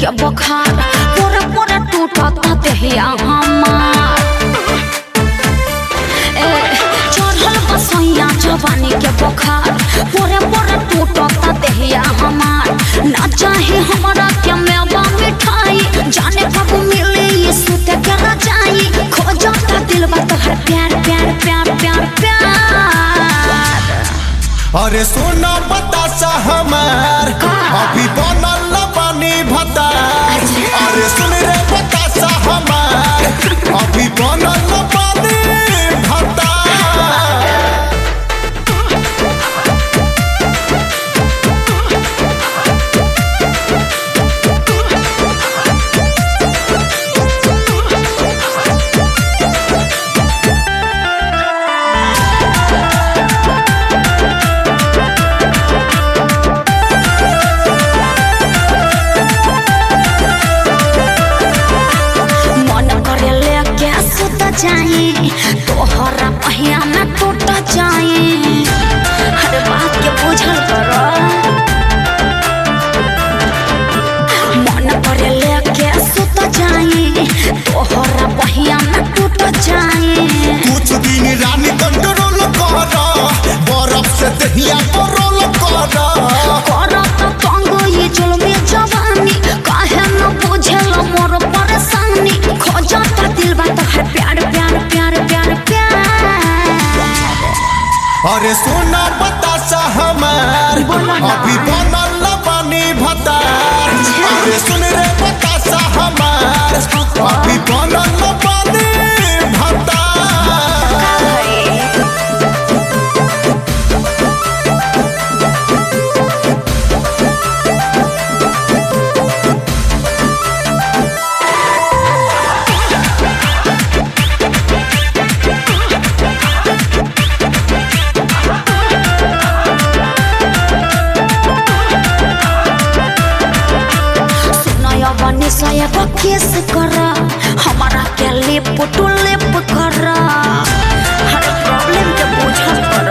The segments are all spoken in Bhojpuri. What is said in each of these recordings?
के बुखार पूरा पूरा टूटता देहिया हमार चढ़ल बसैया जवानी के बुखार पूरा पूरा टूटता देहिया हमार ना चाहे हमारा क्या मेवा मिठाई जाने कब मिले ये सुते के रजाई खोजता दिल बा तोहर प्यार प्यार प्यार प्यार प्यार अरे सोना बतासा हमार अभी बनल पानी भतार अरे सुन रे बतासा हमार अभी बनल पानी भतार जाए तोहरा पहिया में टूट जाए हर बात के बुझल करो मन करे लेके सुत जाए तोहरा पहिया में टूट जाए कुछ दिन रानी कंट्रोल कर बर्फ से दहिया को रोल कर तो तंग ये जुल्मी जवानी काहे न बुझल मोर परेशानी खोजता दिल बा तोहर प्यार प्यार प्यार प्यार प्यार अरे सोना बतासा हमार अभी बनल पानी भतार अरे सुन रे बतासा हमार अभी बनल पानी भतार निशय किस कर हमारा के लिप टू लिप कर हर प्रॉब्लम के बुझल कर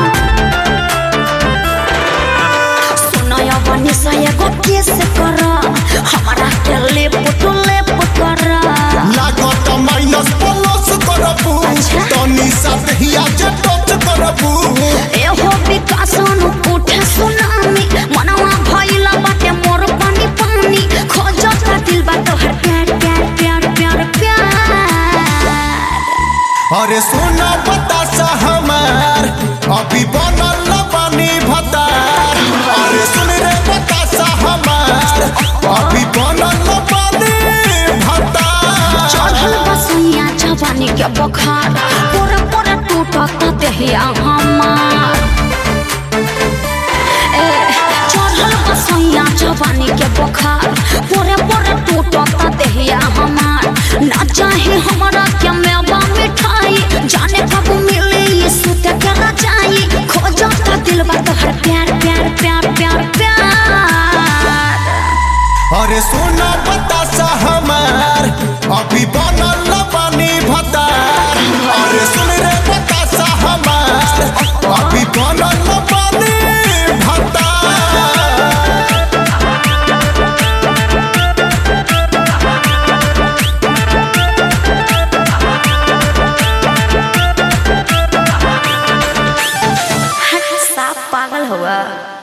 सुनय निशय किस कर हमारा के लिप टू लिप कर लागत माइनस प्लस करबू तनी साथ हिया जटत करबू एहो विकास नु उठे सुनामी मनवा भइला बाटे मोर पानी पानी खोजता दिल बा तोहर प्यार प्यार प्यार प्यार प्यार अरे सोना बतासा हमार अभी बनल पानी भतार अरे सुन रे बतासा हमार अभी बनल पानी भतार चढ़ल बसैया जवानी के बुखार पूरा पूरा टूटता देहिया हमार चढ़ल बसैया जवानी के बुखार पूरा पूरा टूटता देहिया हमार ना चाहे हमारा क्या मेवा मिठाई जाने कब मिले ये सुते के रजाई खोजता दिल बा तोहर प्यार प्यार प्यार प्यार प्यार अरे सोना बतासा हमार अभी बनल पानी भतार अरे सुन रे बतासा हमार अभी बनल पानी भतार साफ पागल हुआ।